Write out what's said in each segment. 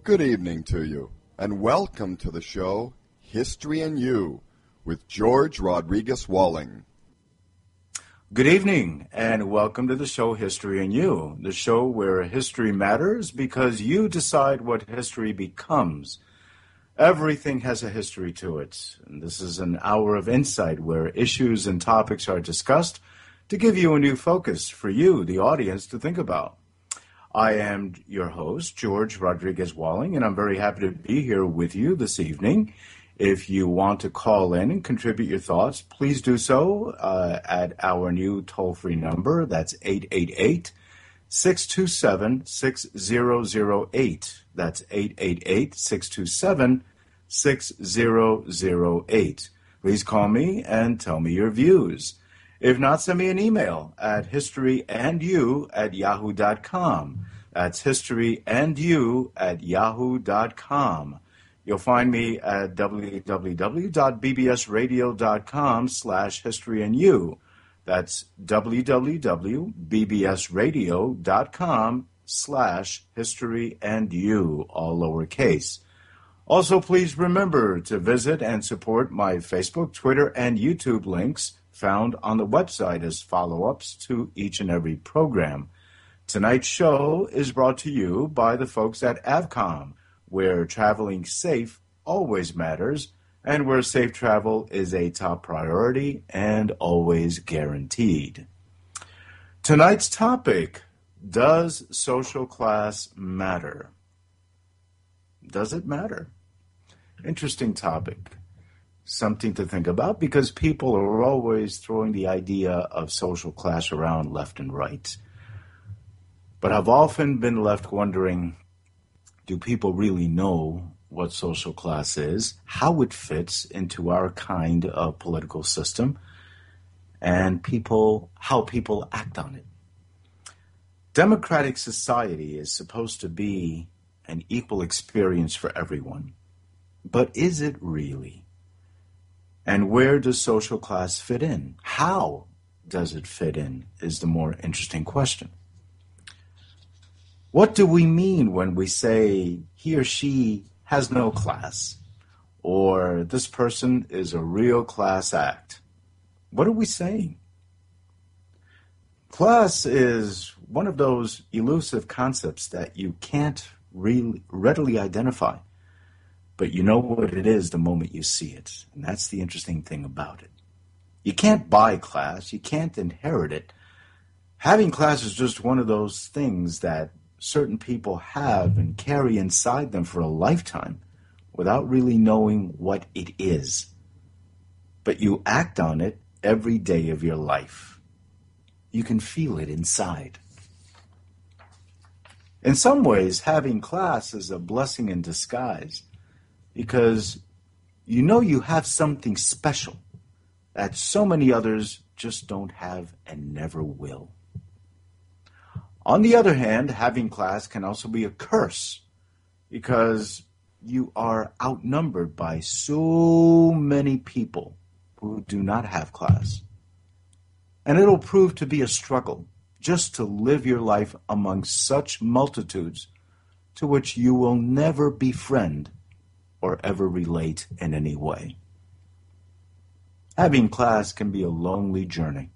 Good evening to you, and welcome to the show History and You with George Rodriguez Walling. Good evening, and welcome to the show History and You, the show where history matters because you decide what history becomes. Everything has a history to it, and this is an hour of insight where issues and topics are discussed to give you a new focus for you, the audience, to think about. I am your host, George Rodriguez Walling, and I'm very happy to be here with you this evening. If you want to call in and contribute your thoughts, please do so at our new toll-free number. That's 888-627-6008. That's 888-627-6008. Please call me and tell me your views. If not, send me an email at historyandyou@yahoo.com. That's historyandyou@yahoo.com. You'll find me at www.bbsradio.com/historyandyou. That's www.bbsradio.com/historyandyou, all lowercase. Also, please remember to visit and support my Facebook, Twitter, and YouTube links found on the website as follow-ups to each and every program. Tonight's show is brought to you by the folks at Avcom, where traveling safe always matters and where safe travel is a top priority and always guaranteed. Tonight's topic, does social class matter? Does it matter? Interesting topic. Something to think about because people are always throwing the idea of social class around left and right. But I've often been left wondering, do people really know what social class is, how it fits into our kind of political system, and how people act on it? Democratic society is supposed to be an equal experience for everyone. But is it really? And where does social class fit in? How does it fit in is the more interesting question. What do we mean when we say he or she has no class, or this person is a real class act? What are we saying? Class is one of those elusive concepts that you can't really readily identify. But you know what it is the moment you see it. And that's the interesting thing about it. You can't buy class. You can't inherit it. Having class is just one of those things that certain people have and carry inside them for a lifetime without really knowing what it is. But you act on it every day of your life. You can feel it inside. In some ways, having class is a blessing in disguise. Because you know you have something special that so many others just don't have and never will. On the other hand, having class can also be a curse because you are outnumbered by so many people who do not have class. And it'll prove to be a struggle just to live your life among such multitudes to which you will never befriend or ever relate in any way. Having class can be a lonely journey.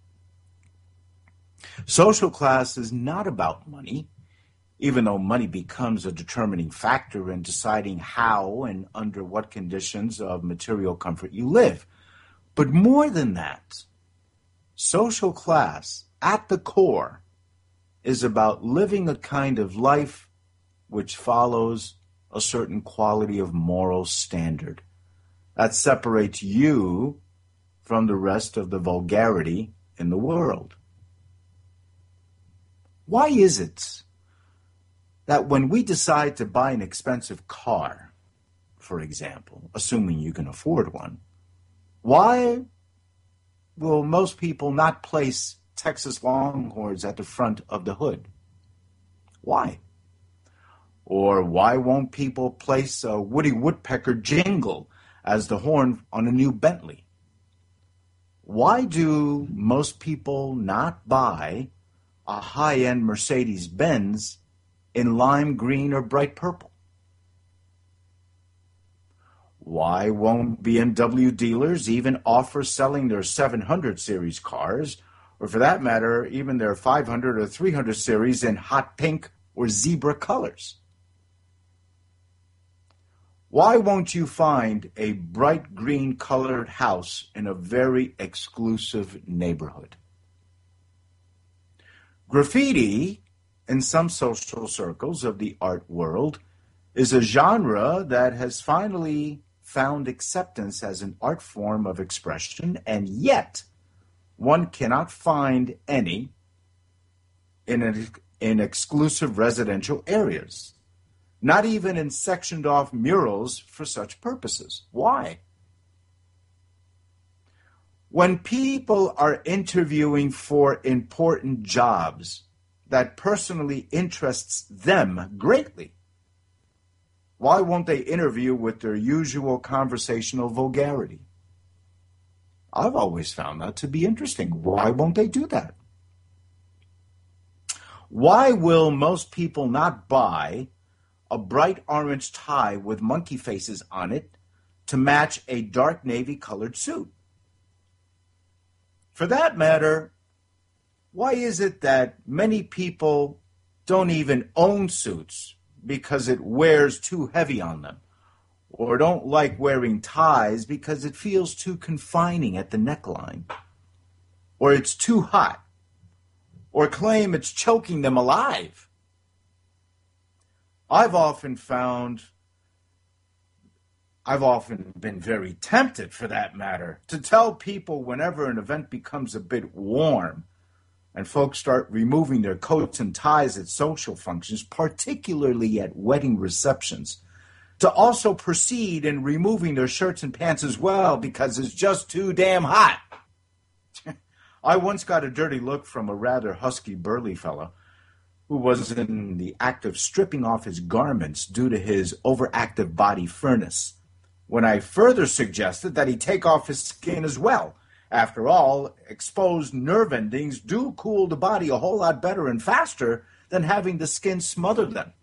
Social class is not about money, even though money becomes a determining factor in deciding how and under what conditions of material comfort you live. But more than that, social class, at the core, is about living a kind of life which follows a certain quality of moral standard that separates you from the rest of the vulgarity in the world. Why is it that when we decide to buy an expensive car, for example, assuming you can afford one, why will most people not place Texas Longhorns at the front of the hood? Why? Or why won't people place a Woody Woodpecker jingle as the horn on a new Bentley? Why do most people not buy a high-end Mercedes-Benz in lime green or bright purple? Why won't BMW dealers even offer selling their 700 series cars, or for that matter, even their 500 or 300 series in hot pink or zebra colors? Why won't you find a bright green colored house in a very exclusive neighborhood? Graffiti, in some social circles of the art world, is a genre that has finally found acceptance as an art form of expression, and yet one cannot find any in exclusive residential areas. Not even in sectioned off murals for such purposes. Why? When people are interviewing for important jobs that personally interests them greatly, why won't they interview with their usual conversational vulgarity? I've always found that to be interesting. Why won't they do that? Why will most people not buy a bright orange tie with monkey faces on it to match a dark navy colored suit? For that matter, why is it that many people don't even own suits because it wears too heavy on them, or don't like wearing ties because it feels too confining at the neckline, or it's too hot, or claim it's choking them alive? I've often been very tempted, for that matter, to tell people whenever an event becomes a bit warm and folks start removing their coats and ties at social functions, particularly at wedding receptions, to also proceed in removing their shirts and pants as well because it's just too damn hot. I once got a dirty look from a rather husky, burly fellow who was in the act of stripping off his garments due to his overactive body furnace, when I further suggested that he take off his skin as well. After all, exposed nerve endings do cool the body a whole lot better and faster than having the skin smother them.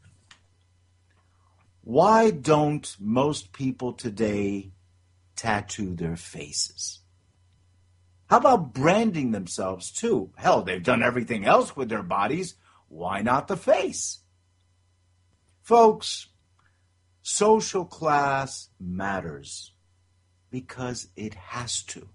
Why don't most people today tattoo their faces? How about branding themselves too? Hell, they've done everything else with their bodies. Why not the face? Folks, social class matters because it has to.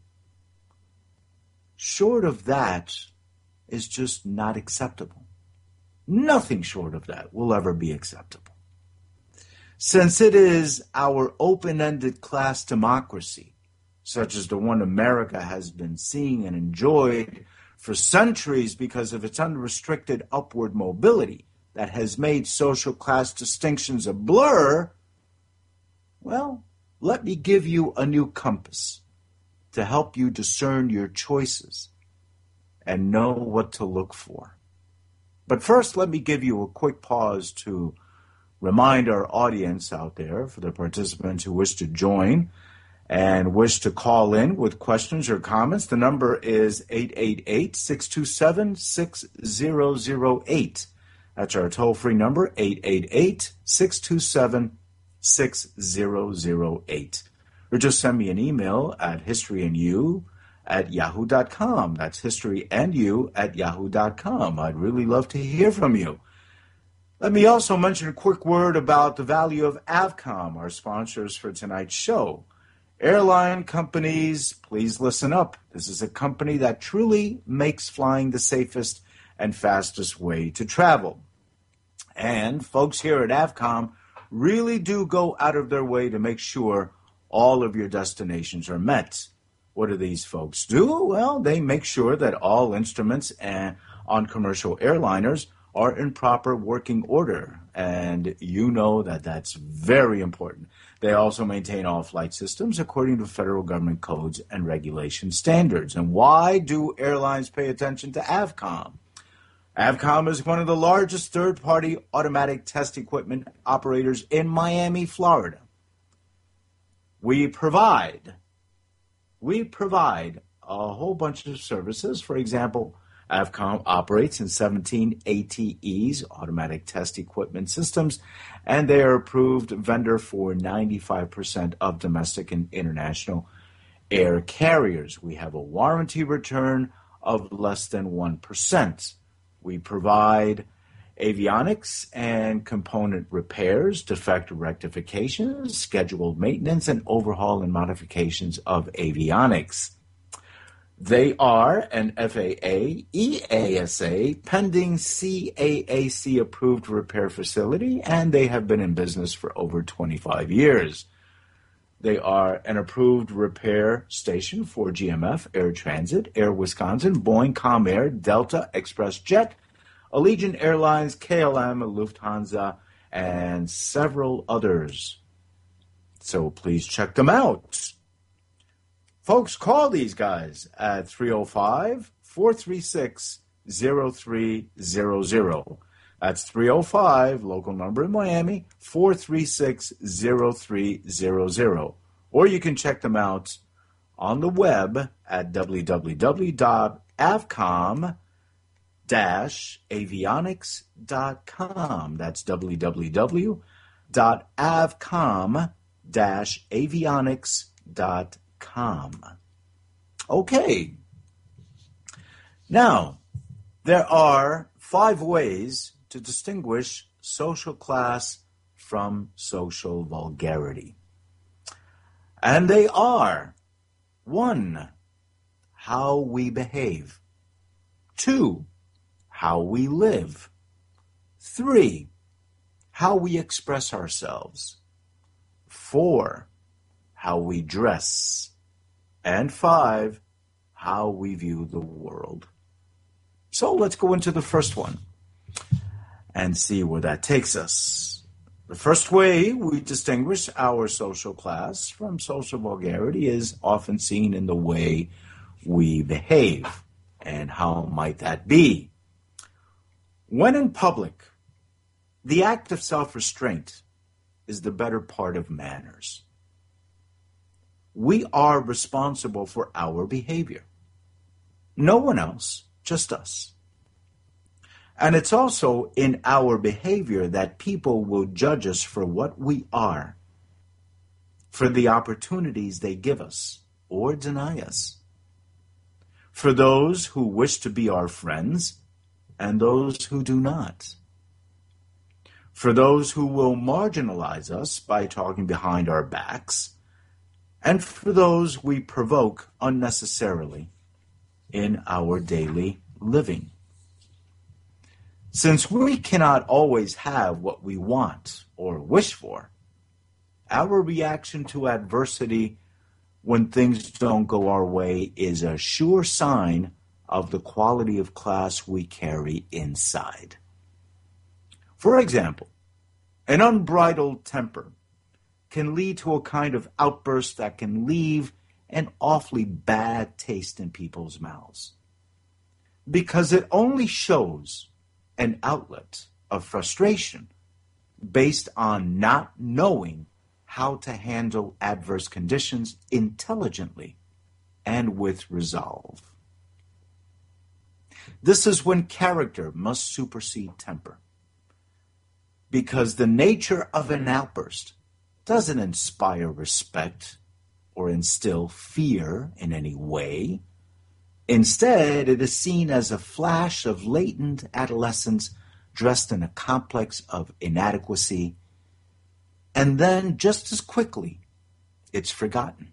Short of that is just not acceptable. Nothing short of that will ever be acceptable. Since it is our open-ended class democracy, such as the one America has been seeing and enjoyed for centuries because of its unrestricted upward mobility that has made social class distinctions a blur, well, let me give you a new compass to help you discern your choices and know what to look for. But first, let me give you a quick pause to remind our audience out there, for the participants who wish to join and wish to call in with questions or comments. The number is 888-627-6008. That's our toll-free number, 888-627-6008. Or just send me an email at historyandyou@yahoo.com. That's historyandyou@yahoo.com. I'd really love to hear from you. Let me also mention a quick word about the value of Avcom, our sponsors for tonight's show. Airline companies, please listen up. This is a company that truly makes flying the safest and fastest way to travel. And folks here at Avcom really do go out of their way to make sure all of your destinations are met. What do these folks do? Well, they make sure that all instruments on commercial airliners are in proper working order. And you know that that's very important. They also maintain all flight systems according to federal government codes and regulation standards. And why do airlines pay attention to Avcom? Avcom is one of the largest third-party automatic test equipment operators in Miami, Florida. We provide a whole bunch of services. For example, AVCOM operates in 17 ATEs, automatic test equipment systems, and they are approved vendor for 95% of domestic and international air carriers. We have a warranty return of less than 1%. We provide avionics and component repairs, defect rectifications, scheduled maintenance, and overhaul and modifications of avionics. They are an FAA, EASA, pending CAAC approved repair facility, and they have been in business for over 25 years. They are an approved repair station for GMF, Air Transit, Air Wisconsin, Boeing, Comair, Delta, Express Jet, Allegiant Airlines, KLM, Lufthansa, and several others. So please check them out. Folks, call these guys at 305-436-0300. That's 305, local number in Miami, 436-0300. Or you can check them out on the web at www.avcom-avionics.com. That's www.avcom-avionics.com. Okay. Now, there are 5 ways to distinguish social class from social vulgarity. And they are: 1, how we behave; 2, how we live; 3, how we express ourselves; 4, how we dress; and 5, how we view the world. So let's go into the first one and see where that takes us. The first way we distinguish our social class from social vulgarity is often seen in the way we behave. And how might that be? When in public, the act of self-restraint is the better part of manners. We are responsible for our behavior. No one else, just us. And it's also in our behavior that people will judge us for what we are, for the opportunities they give us or deny us, for those who wish to be our friends and those who do not, for those who will marginalize us by talking behind our backs, and for those we provoke unnecessarily in our daily living. Since we cannot always have what we want or wish for, our reaction to adversity when things don't go our way is a sure sign of the quality of class we carry inside. For example, an unbridled temper can lead to a kind of outburst that can leave an awfully bad taste in people's mouths, because it only shows an outlet of frustration based on not knowing how to handle adverse conditions intelligently and with resolve. This is when character must supersede temper, because the nature of an outburst doesn't inspire respect or instill fear in any way. Instead, it is seen as a flash of latent adolescence dressed in a complex of inadequacy, and then just as quickly, it's forgotten.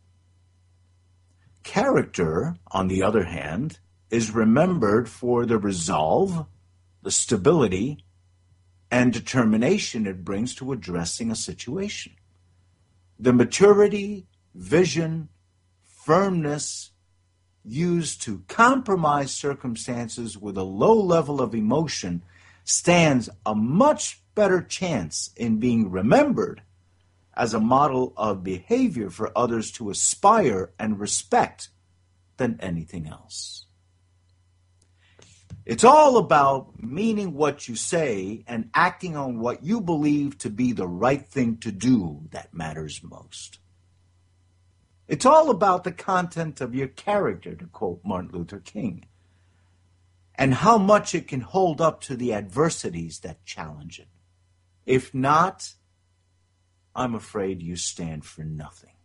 Character, on the other hand, is remembered for the resolve, the stability, and determination it brings to addressing a situation. The maturity, vision, firmness used to compromise circumstances with a low level of emotion stands a much better chance in being remembered as a model of behavior for others to aspire and respect than anything else. It's all about meaning what you say and acting on what you believe to be the right thing to do that matters most. It's all about the content of your character, to quote Martin Luther King. and how much it can hold up to the adversities that challenge it. If not, I'm afraid you stand for nothing.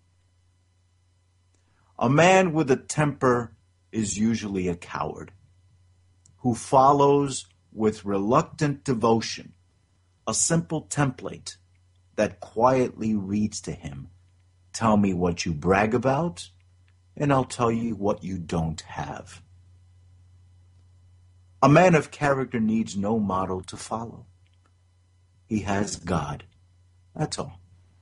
A man with a temper is usually a coward who follows with reluctant devotion a simple template that quietly reads to him, "Tell me what you brag about, and I'll tell you what you don't have." A man of character needs no model to follow. He has God. That's all.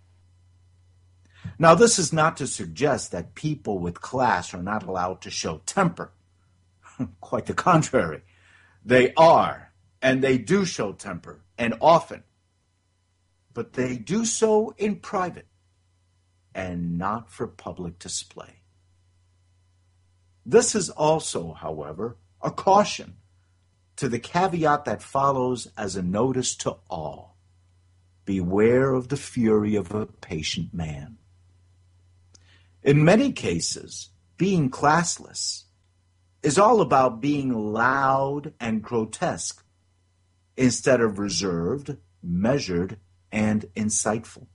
Now, this is not to suggest that people with class are not allowed to show temper. Quite the contrary. They are, and they do show temper, and often. But they do so in private and not for public display. This is also, however, a caution to the caveat that follows as a notice to all. Beware of the fury of a patient man. In many cases, being classless is all about being loud and grotesque instead of reserved, measured, and insightful.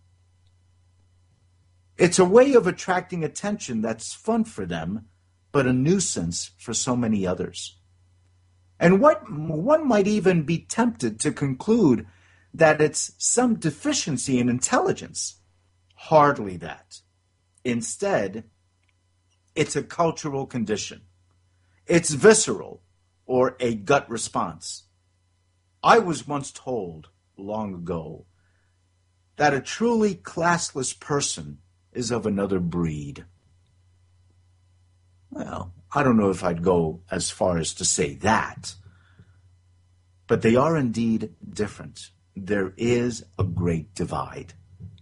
It's a way of attracting attention that's fun for them, but a nuisance for so many others. And one might even be tempted to conclude that it's some deficiency in intelligence. Hardly that. Instead, it's a cultural condition. It's visceral or a gut response. I was once told long ago that a truly classless person is of another breed. Well, I don't know if I'd go as far as to say that, but they are indeed different. There is a great divide.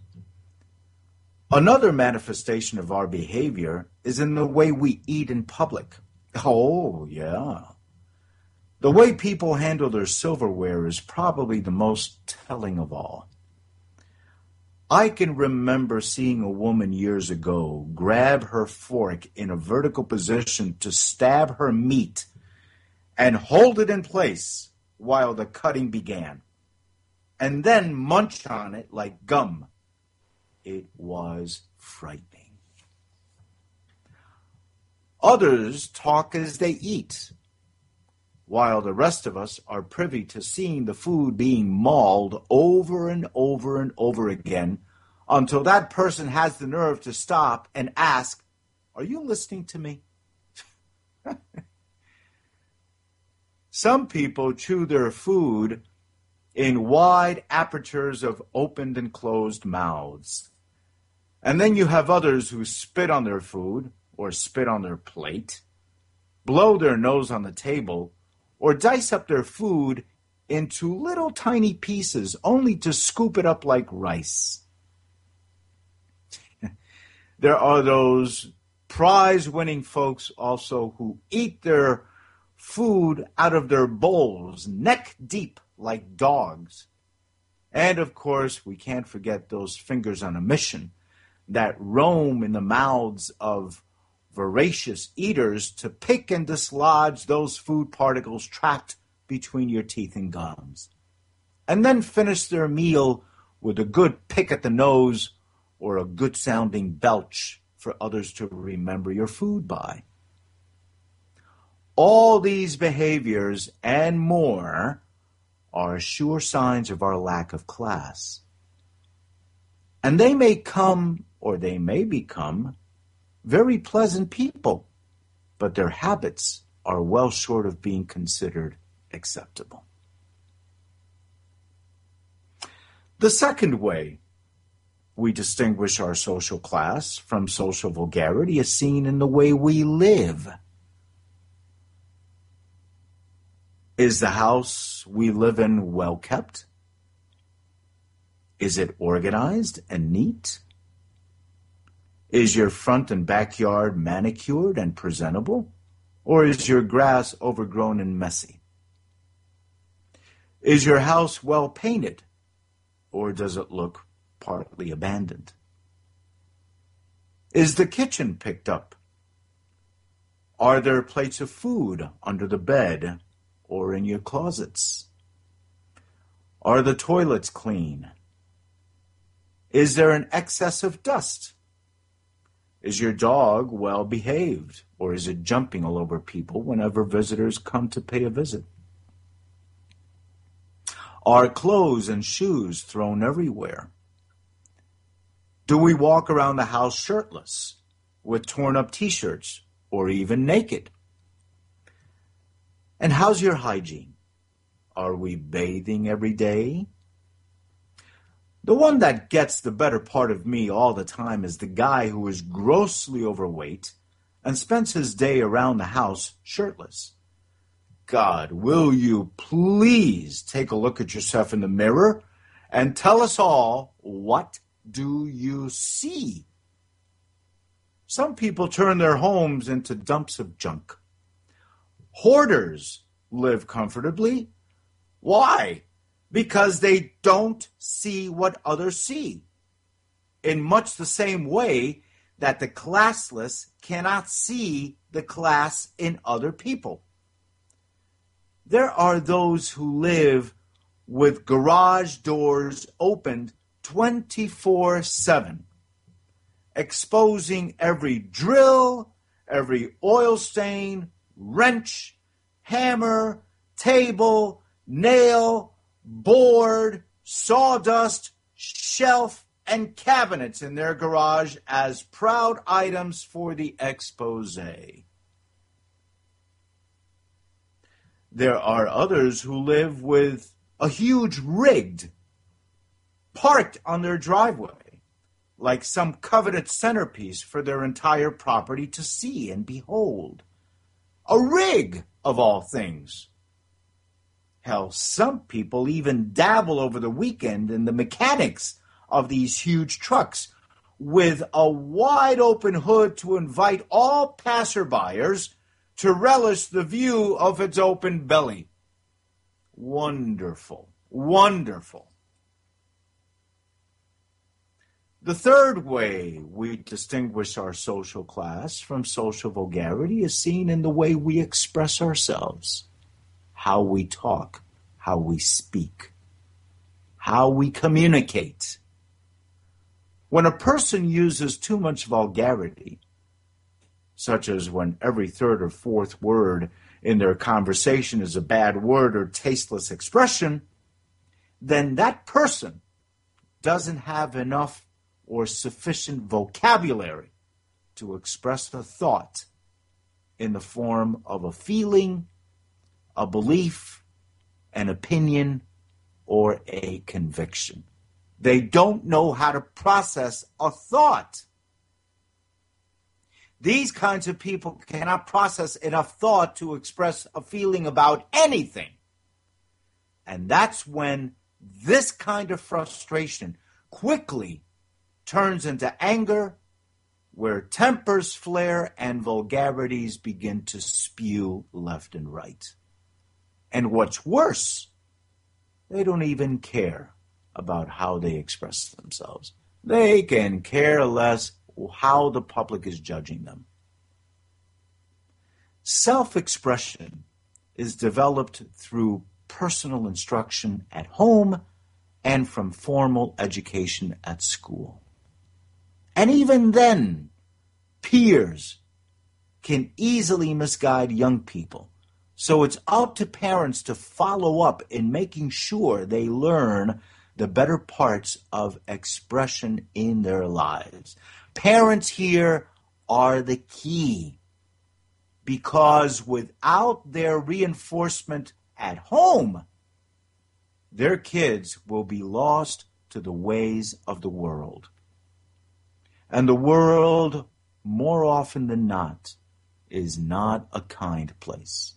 Another manifestation of our behavior is in the way we eat in public. Oh, yeah. The way people handle their silverware is probably the most telling of all. I can remember seeing a woman years ago grab her fork in a vertical position to stab her meat and hold it in place while the cutting began, and then munch on it like gum. It was frightening. Others talk as they eat, while the rest of us are privy to seeing the food being mauled over and over and over again until that person has the nerve to stop and ask, "Are you listening to me?" Some people chew their food in wide apertures of opened and closed mouths. And then you have others who spit on their food or spit on their plate, blow their nose on the table, or dice up their food into little tiny pieces only to scoop it up like rice. There are those prize-winning folks also who eat their food out of their bowls, neck deep, like dogs. And, of course, we can't forget those fingers on a mission that roam in the mouths of voracious eaters to pick and dislodge those food particles trapped between your teeth and gums, and then finish their meal with a good pick at the nose or a good-sounding belch for others to remember your food by. All these behaviors and more are sure signs of our lack of class. And they may come, or they may become, very pleasant people, but their habits are well short of being considered acceptable. The second way we distinguish our social class from social vulgarity is seen in the way we live. Is the house we live in well kept? Is it organized and neat? Is your front and backyard manicured and presentable? Or is your grass overgrown and messy? Is your house well painted? Or does it look partly abandoned? Is the kitchen picked up? Are there plates of food under the bed or in your closets? Are the toilets clean? Is there an excess of dust? Is your dog well behaved, or is it jumping all over people whenever visitors come to pay a visit? Are clothes and shoes thrown everywhere? Do we walk around the house shirtless, with torn-up t-shirts, or even naked? And how's your hygiene? Are we bathing every day? The one that gets the better part of me all the time is the guy who is grossly overweight and spends his day around the house shirtless. God, will you please take a look at yourself in the mirror and tell us all, what do you see? Some people turn their homes into dumps of junk. Hoarders live comfortably. Why? Because they don't see what others see. In much the same way that the classless cannot see the class in other people. There are those who live with garage doors opened 24/7, exposing every drill, every oil stain, wrench, hammer, table, nail, board, sawdust, shelf, and cabinets in their garage as proud items for the expose. There are others who live with a huge rig parked on their driveway, like some coveted centerpiece for their entire property to see and behold. A rig, of all things. Hell, some people even dabble over the weekend in the mechanics of these huge trucks with a wide-open hood to invite all passerbyers to relish the view of its open belly. Wonderful, wonderful. The third way we distinguish our social class from social vulgarity is seen in the way we express ourselves, how we talk, how we speak, how we communicate. When a person uses too much vulgarity, such as when every third or fourth word in their conversation is a bad word or tasteless expression, then that person doesn't have enough or sufficient vocabulary to express a thought in the form of a feeling, a belief, an opinion, or a conviction. They don't know how to process a thought. These kinds of people cannot process enough thought to express a feeling about anything. And that's when this kind of frustration quickly turns into anger, where tempers flare and vulgarities begin to spew left and right. And what's worse, they don't even care about how they express themselves. They can care less how the public is judging them. Self-expression is developed through personal instruction at home and from formal education at school. And even then, peers can easily misguide young people. So it's up to parents to follow up in making sure they learn the better parts of expression in their lives. Parents here are the key, because without their reinforcement at home, their kids will be lost to the ways of the world. And the world, more often than not, is not a kind place.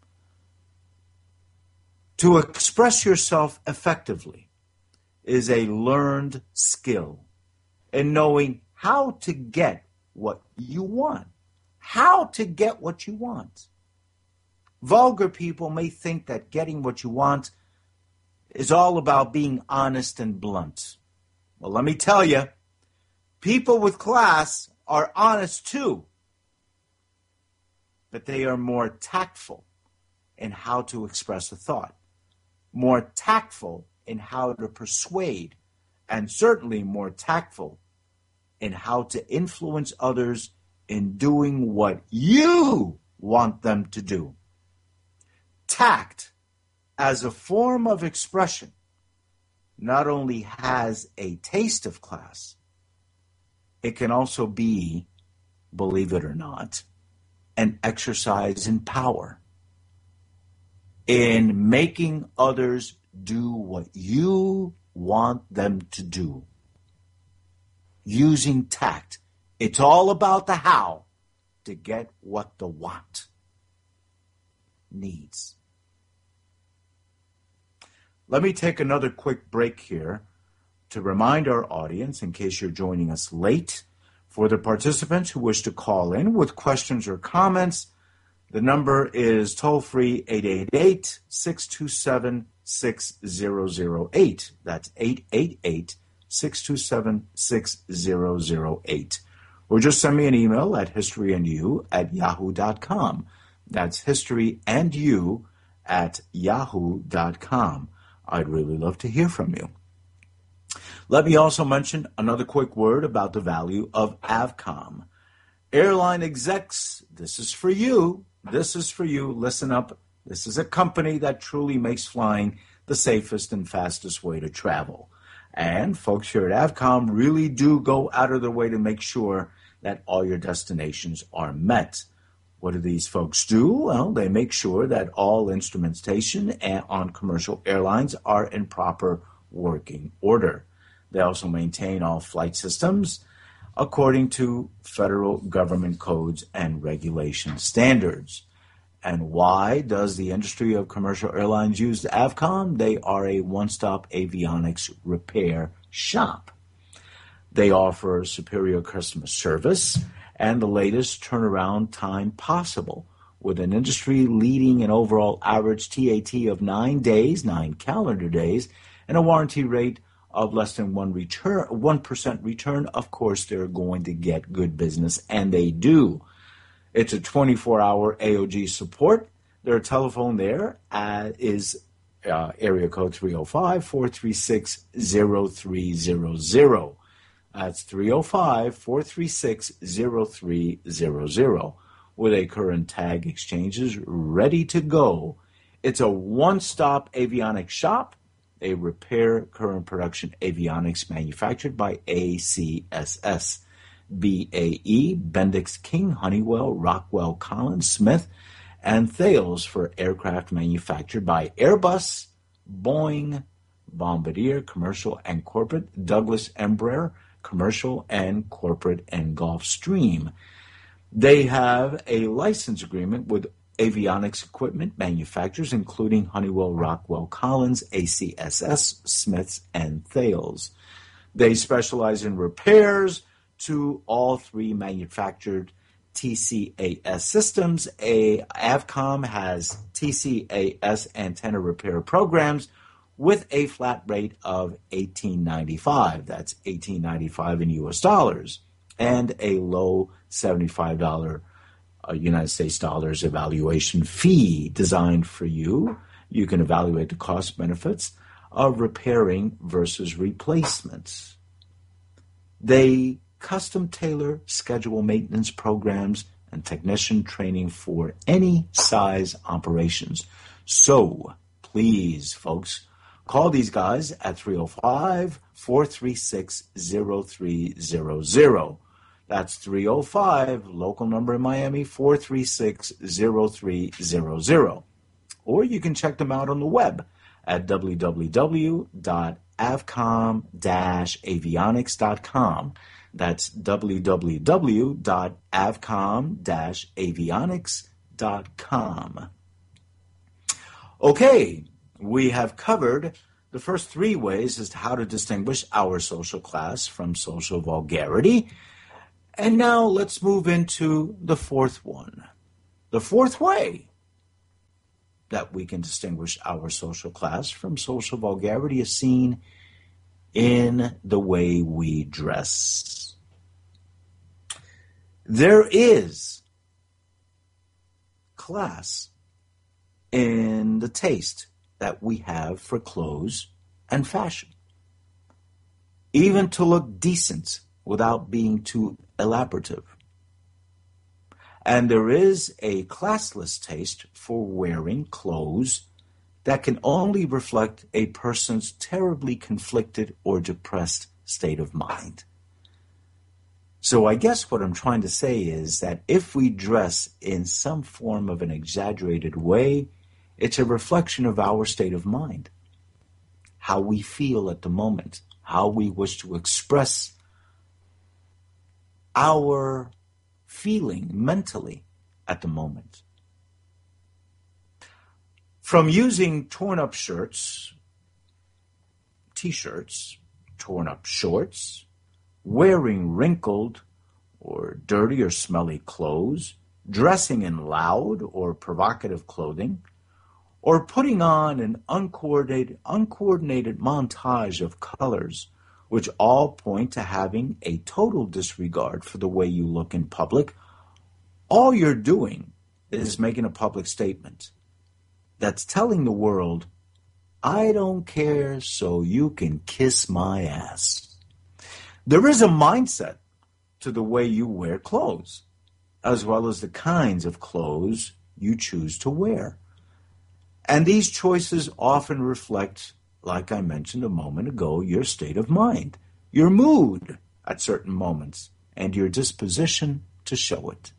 To express yourself effectively is a learned skill in knowing how to get what you want. How to get what you want. Vulgar people may think that getting what you want is all about being honest and blunt. Well, let me tell you, people with class are honest too, but they are more tactful in how to express a thought, more tactful in how to persuade, and certainly more tactful in how to influence others in doing what you want them to do. Tact, as a form of expression, not only has a taste of class, it can also be, believe it or not, an exercise in power, in making others do what you want them to do. Using tact. It's all about the how to get what the what needs. Let me take another quick break here to remind our audience, in case you're joining us late, for the participants who wish to call in with questions or comments, the number is toll-free 888-627-6008. That's 888-627-6008. Or just send me an email at historyandyou@yahoo.com. That's historyandyou@yahoo.com. I'd really love to hear from you. Let me also mention another quick word about the value of Avcom. Airline execs, this is for you. This is for you. Listen up. This is a company that truly makes flying the safest and fastest way to travel. And folks here at Avcom really do go out of their way to make sure that all your destinations are met. What do these folks do? Well, they make sure that all instrumentation on commercial airlines are in proper working order. They also maintain all flight systems according to federal government codes and regulation standards. And why does the industry of commercial airlines use Avcom? They are a one-stop avionics repair shop. They offer superior customer service and the latest turnaround time possible, with an industry-leading and overall average TAT of 9 days, 9 calendar days, and a warranty rate of less than 1% return. Of course, they're going to get good business, and they do. It's a 24-hour AOG support. Their telephone there is area code 305-436-0300. That's 305-436-0300, with a current tag exchanges ready to go. It's a one-stop avionics shop. They repair current production avionics manufactured by ACSS, BAE, Bendix King, Honeywell, Rockwell Collins, Smith, and Thales for aircraft manufactured by Airbus, Boeing, Bombardier, commercial and corporate, Douglas Embraer, commercial and corporate, and Gulfstream. They have a license agreement with avionics equipment manufacturers, including Honeywell, Rockwell Collins, ACSS, Smiths, and Thales. They specialize in repairs to all three manufactured TCAS systems. Avcom has TCAS antenna repair programs with a flat rate of $18.95. That's $18.95 in US dollars, and a low $75 United States dollars evaluation fee designed for you. You can evaluate the cost benefits of repairing versus replacements. They custom tailor schedule maintenance programs and technician training for any size operations. So please, folks, call these guys at 305-436-0300. That's 305, local number in Miami, 436-0300. Or you can check them out on the web at www.avcom-avionics.com. That's www.avcom-avionics.com. Okay, we have covered the first three ways as to how to distinguish our social class from social vulgarity. And now let's move into the fourth one. The fourth way that we can distinguish our social class from social vulgarity is seen in the way we dress. There is class in the taste that we have for clothes and fashion. Even to look decent without being too elaborative. And there is a classless taste for wearing clothes that can only reflect a person's terribly conflicted or depressed state of mind. So I guess what I'm trying to say is that if we dress in some form of an exaggerated way, it's a reflection of our state of mind, how we feel at the moment, how we wish to express our feeling mentally at the moment. From using torn-up shirts, t-shirts, torn-up shorts, wearing wrinkled or dirty or smelly clothes, dressing in loud or provocative clothing, or putting on an uncoordinated montage of colors which all point to having a total disregard for the way you look in public, all you're doing is making a public statement that's telling the world, I don't care, so you can kiss my ass. There is a mindset to the way you wear clothes, as well as the kinds of clothes you choose to wear. And these choices often reflect, like I mentioned a moment ago, your state of mind, your mood at certain moments, and your disposition to show it.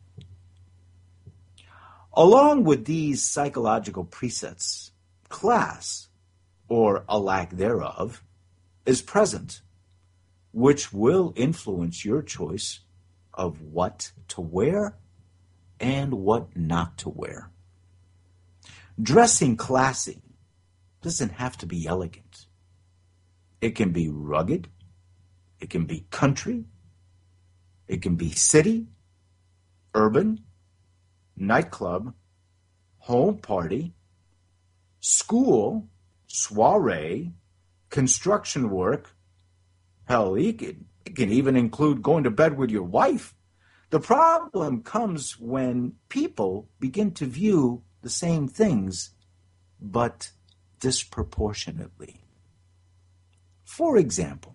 Along with these psychological presets, class, or a lack thereof, is present, which will influence your choice of what to wear and what not to wear. Dressing classy doesn't have to be elegant. It can be rugged. It can be country. It can be city, urban, nightclub, home party, school, soiree, construction work. Hell, it can even include going to bed with your wife. The problem comes when people begin to view the same things, but disproportionately. For example,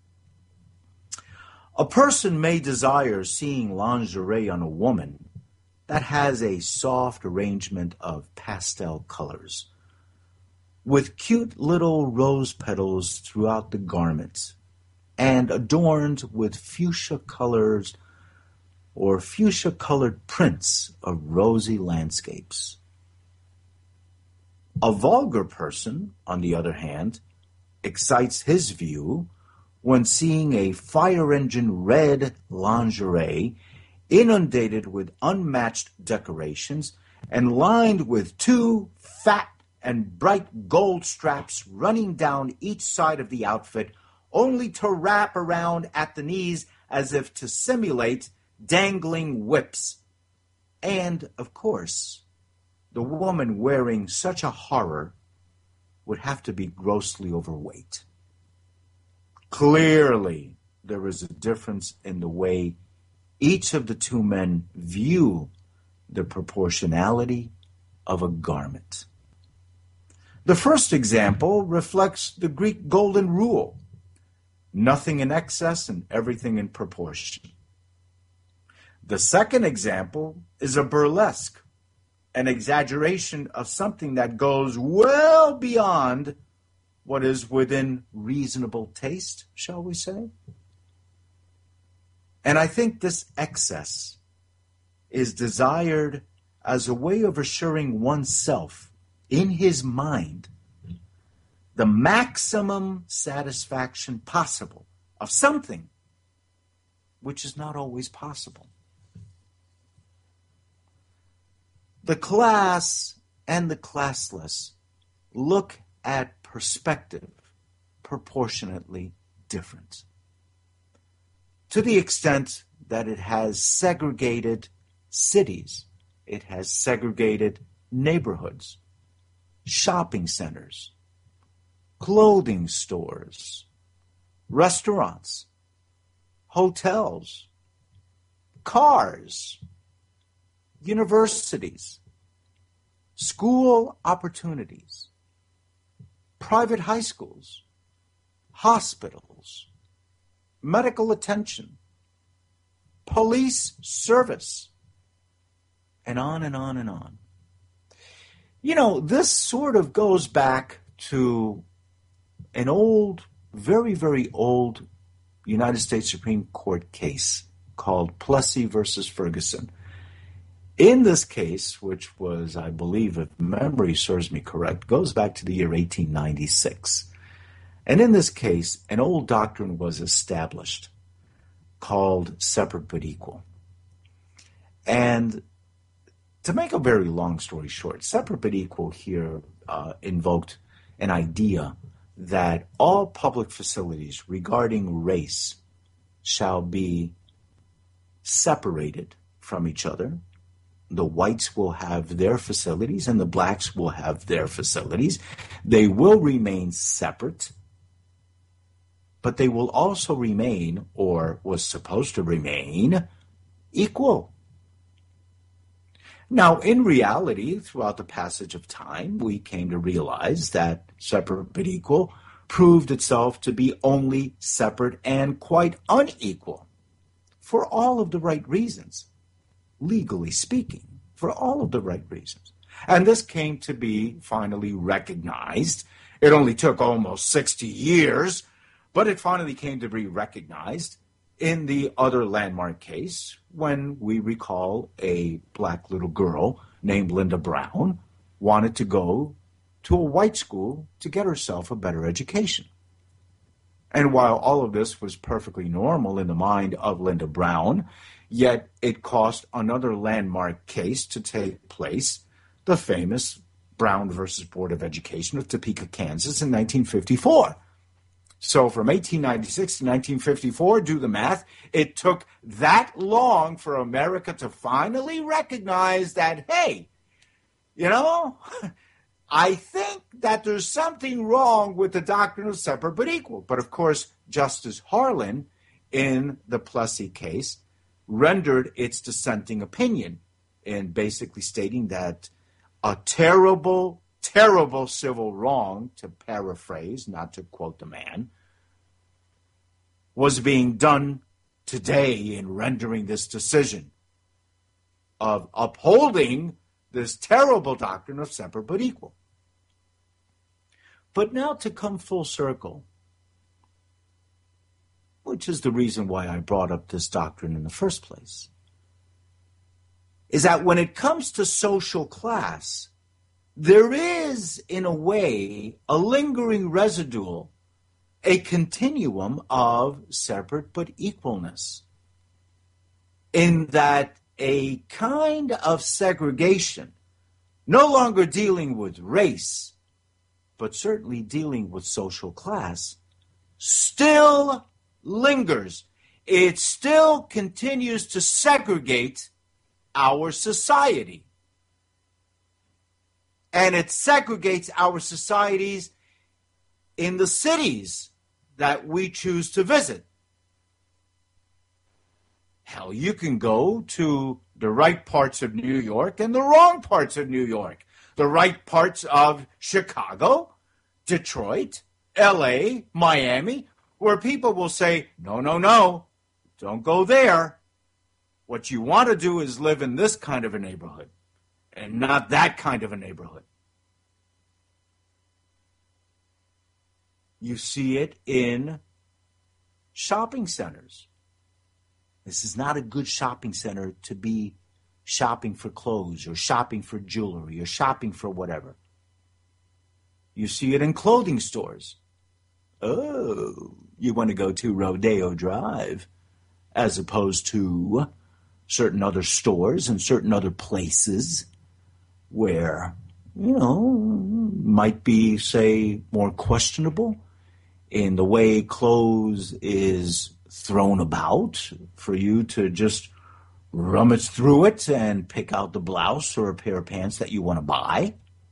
a person may desire seeing lingerie on a woman that has a soft arrangement of pastel colors, with cute little rose petals throughout the garment, and adorned with fuchsia colors or fuchsia-colored prints of rosy landscapes. A vulgar person, on the other hand, excites his view when seeing a fire engine red lingerie inundated with unmatched decorations and lined with two fat and bright gold straps running down each side of the outfit, only to wrap around at the knees as if to simulate dangling whips. And, of course, the woman wearing such a horror would have to be grossly overweight. Clearly, there is a difference in the way each of the two men view the proportionality of a garment. The first example reflects the Greek golden rule: nothing in excess and everything in proportion. The second example is a burlesque, an exaggeration of something that goes well beyond what is within reasonable taste, shall we say? And I think this excess is desired as a way of assuring oneself in his mind the maximum satisfaction possible of something which is not always possible. The class and the classless look at perspective proportionately different, to the extent that it has segregated cities, it has segregated neighborhoods, shopping centers, clothing stores, restaurants, hotels, cars, universities, school opportunities, private high schools, hospitals, medical attention, police service, and on and on and on. You know, this sort of goes back to an old, very, very old United States Supreme Court case called Plessy versus Ferguson. In this case, which was, I believe, if memory serves me correct, goes back to the year 1896. And in this case, an old doctrine was established called separate but equal. And to make a very long story short, separate but equal here invoked an idea that all public facilities regarding race shall be separated from each other. The whites will have their facilities and the blacks will have their facilities. They will remain separate, but they will also remain, or was supposed to remain, equal. Now, in reality, throughout the passage of time, we came to realize that separate but equal proved itself to be only separate and quite unequal for all of the right reasons, legally speaking, for all of the right reasons. And this came to be finally recognized. It only took almost 60 years, but it finally came to be recognized in the other landmark case when we recall a black little girl named Linda Brown wanted to go to a white school to get herself a better education. And while all of this was perfectly normal in the mind of Linda Brown, yet it cost another landmark case to take place, the famous Brown versus Board of Education of Topeka, Kansas in 1954. So from 1896 to 1954, do the math, it took that long for America to finally recognize that, hey, you know, I think that there's something wrong with the doctrine of separate but equal. But of course, Justice Harlan, in the Plessy case, rendered its dissenting opinion in basically stating that a terrible, terrible civil wrong, to paraphrase, not to quote the man, was being done today in rendering this decision of upholding this terrible doctrine of separate but equal. But now to come full circle, which is the reason why I brought up this doctrine in the first place, is that when it comes to social class, there is, in a way, a lingering residual, a continuum of separate but equalness, in that a kind of segregation, no longer dealing with race, but certainly dealing with social class, still lingers. It still continues to segregate our society. And it segregates our societies in the cities that we choose to visit. Hell, you can go to the right parts of New York and the wrong parts of New York. The right parts of Chicago, Detroit, LA, Miami, where people will say, no, no, no, don't go there. What you want to do is live in this kind of a neighborhood and not that kind of a neighborhood. You see it in shopping centers. This is not a good shopping center to be shopping for clothes or shopping for jewelry or shopping for whatever. You see it in clothing stores. Oh, you want to go to Rodeo Drive as opposed to certain other stores and certain other places where, you know, might be, say, more questionable in the way clothes is thrown about for you to just rummage through it and pick out the blouse or a pair of pants that you want to buy.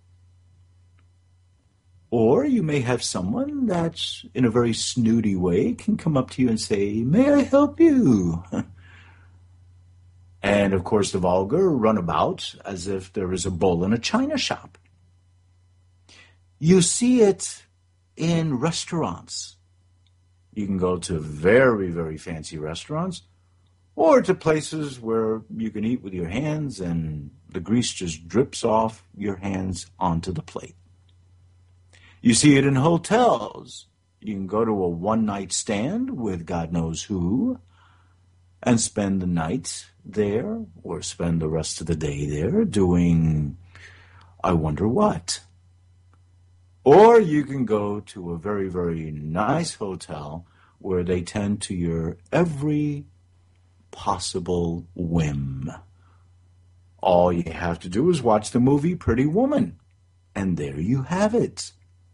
Or you may have someone that's, in a very snooty way, can come up to you and say, may I help you? And, of course, the vulgar run about as if there is a bull in a china shop. You see it in restaurants. You can go to very, very fancy restaurants or to places where you can eat with your hands and the grease just drips off your hands onto the plate. You see it in hotels. You can go to a one-night stand with God knows who and spend the night there or spend the rest of the day there doing I wonder what. Or you can go to a very, very nice hotel where they tend to your every possible whim. All you have to do is watch the movie Pretty Woman, and there you have it.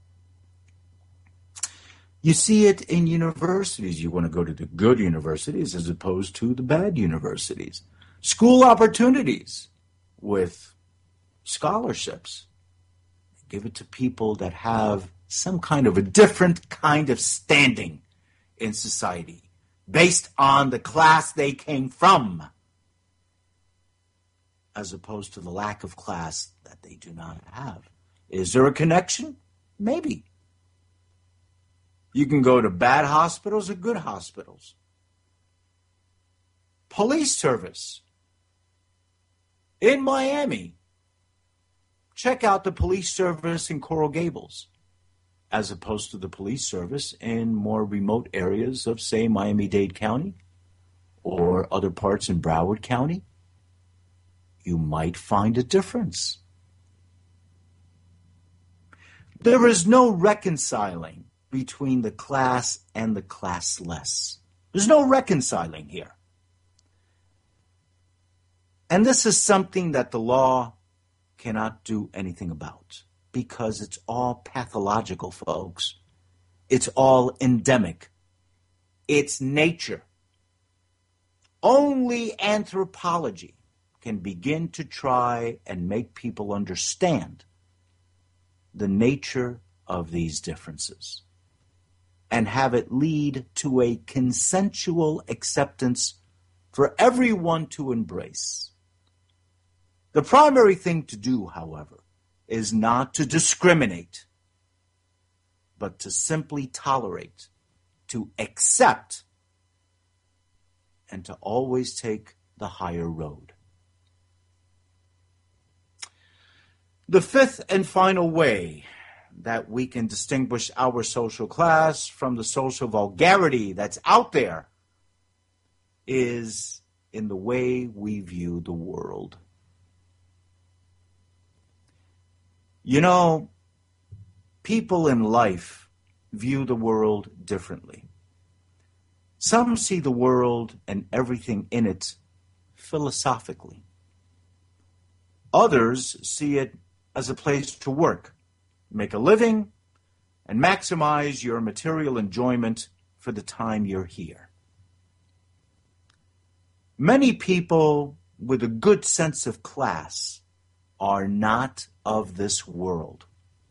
You see it in universities. You want to go to the good universities as opposed to the bad universities. School opportunities with scholarships. Give it to people that have some kind of a different kind of standing in society based on the class they came from, as opposed to the lack of class that they do not have. Is there a connection? Maybe. You can go to bad hospitals or good hospitals. Police service. In Miami, check out the police service in Coral Gables as opposed to the police service in more remote areas of, say, Miami-Dade County or other parts in Broward County. You might find a difference. There is no reconciling between the class and the classless. There's no reconciling here. And this is something that the law cannot do anything about because it's all pathological, folks. It's all endemic. It's nature. Only anthropology can begin to try and make people understand the nature of these differences and have it lead to a consensual acceptance for everyone to embrace. The primary thing to do, however, is not to discriminate, but to simply tolerate, to accept, and to always take the higher road. The fifth and final way that we can distinguish our social class from the social vulgarity that's out there is in the way we view the world. You know, people in life view the world differently. Some see the world and everything in it philosophically. Others see it as a place to work, make a living, and maximize your material enjoyment for the time you're here. Many people with a good sense of class are not of this world,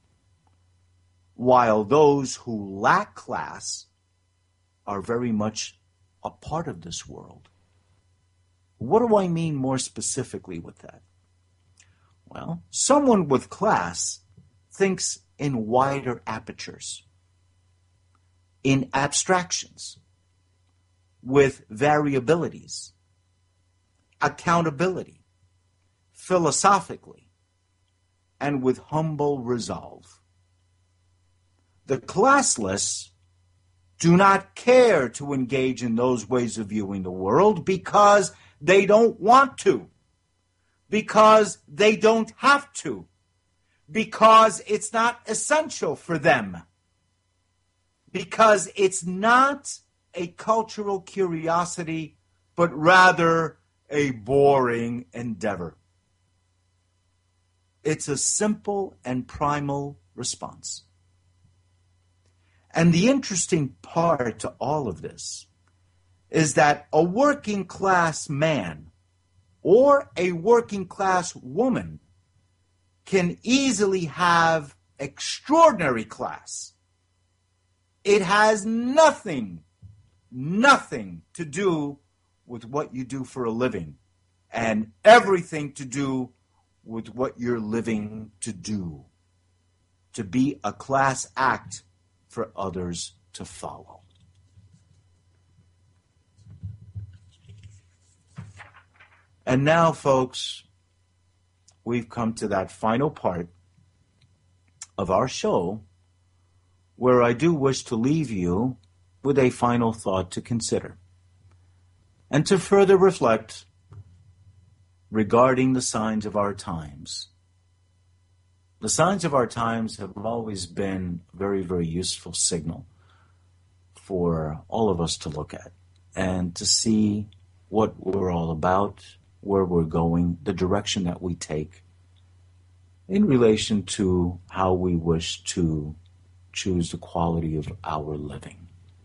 while those who lack class are very much a part of this world. What do I mean more specifically with that? Well, someone with class thinks in wider apertures, in abstractions, with variabilities, accountability, philosophically, and with humble resolve. The classless do not care to engage in those ways of viewing the world because they don't want to, because they don't have to, because it's not essential for them, because it's not a cultural curiosity, but rather a boring endeavor. It's a simple and primal response. And the interesting part to all of this is that a working class man or a working class woman can easily have extraordinary class. It has nothing to do with what you do for a living and everything to do with what you're living to do, to be a class act for others to follow. And now, folks, we've come to that final part of our show where I do wish to leave you with a final thought to consider and to further reflect regarding the signs of our times. The signs of our times have always been a very, very useful signal for all of us to look at and to see what we're all about, where we're going, the direction that we take in relation to how we wish to choose the quality of our living.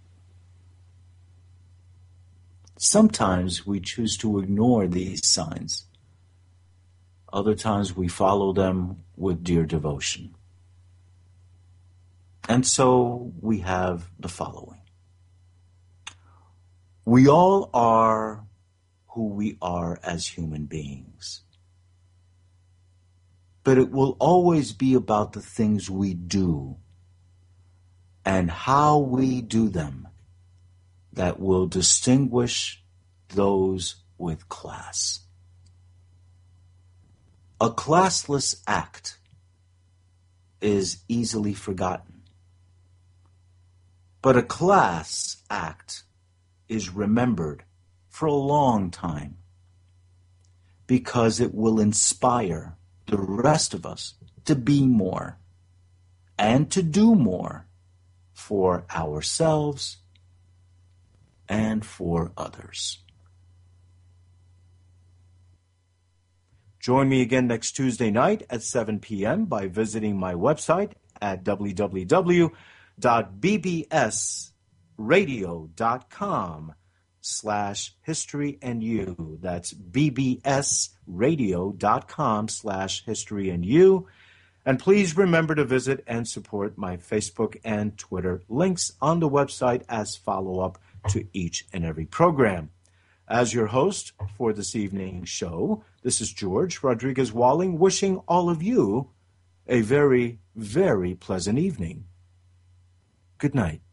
Sometimes we choose to ignore these signs. Other times we follow them with dear devotion. And so we have the following. We all are who we are as human beings. But it will always be about the things we do and how we do them that will distinguish those with class. A classless act is easily forgotten, but a class act is remembered for a long time because it will inspire the rest of us to be more and to do more for ourselves and for others. Join me again next Tuesday night at 7 p.m. by visiting my website at www.bbsradio.com/historyandU. That's bbsradio.com/historyandU. And please remember to visit and support my Facebook and Twitter links on the website as follow-up to each and every program. As your host for this evening's show, this is George Rodriguez Walling wishing all of you a very, very pleasant evening. Good night.